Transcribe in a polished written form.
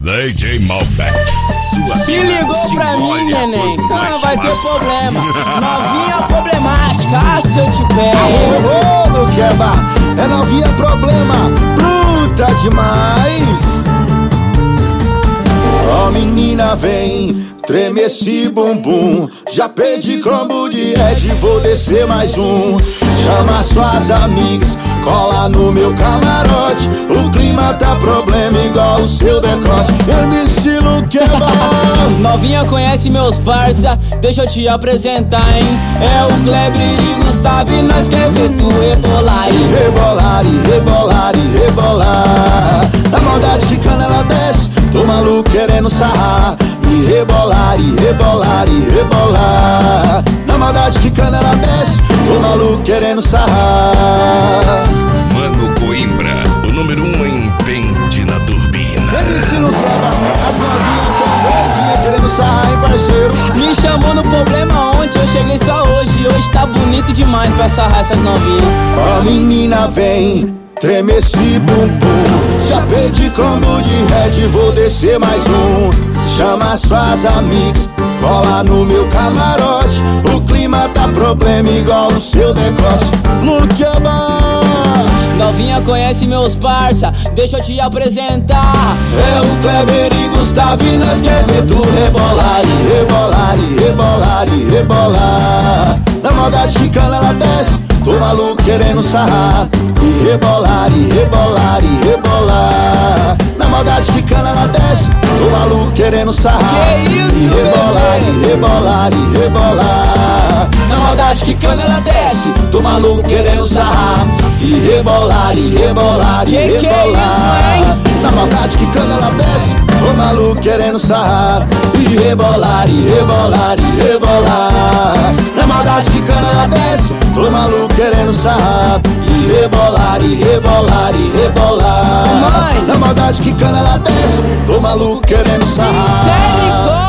DJ Malbec. Se ligou pra mim, neném, então vai ter problema. Novinha problemática, se eu te pego. No quebra, é novinha problema, bruta demais. Ó menina vem, treme esse bumbum. Já pedi combo de Red, vou descer mais um. Chama suas amigas, cola no meu camarote. O clima tá problema igual o seu decote. MC não quebra. Novinha conhece meus parça, deixa eu te apresentar, hein. É o Kleber e Gustavo e nós quer ver tu rebolar. Rebolar, rebolar, rebolar. Na maldade que cana ela desce, tô maluco querendo sarrar. E rebolar, rebolar, rebolar. Na maldade que cana ela desce, tô maluco querendo sarrar. Mano Coimbra, o número 1 em pente na turbina. MC não quebra, as novinhas tão verdinha querendo sarrar, hein, parceiro. Me chamou no problema ontem, eu cheguei só hoje. Hoje tá bonito demais pra sarrar essas novinhas. Ó menina vem, treme esse bumbum. Já pedi combo de Red, vou descer mais um. Chama suas amigas, cola no meu camarote. O clima tá problema igual o seu decote. No quebra. Novinha conhece meus parça, deixa eu te apresentar. É o Kleber e Gustavo e nós quer ver tu rebolar, rebolar, rebolar, rebolar. Na maldade que cana ela desce, tô maluco querendo sarrar. E rebolar, rebolar, rebolar. Na maldade que cana ela desce, tô maluco querendo sarrar. Que isso, e rebolar, bebê? rebolar, rebolar. Na maldade que cana ela desce, tô maluco querendo sarrar. E rebolar, rebolar, Que é rebolar. isso, hein? Na maldade que cana ela desce, tô maluco querendo sarrar. E rebolar, rebolar, rebolar. Na maldade que cana ela desce, tô maluco querendo sarrar. E rebolar, rebolar, rebolar. Mãe. Na maldade que cana ela desce, tô maluco querendo sarrar. Misericórdia.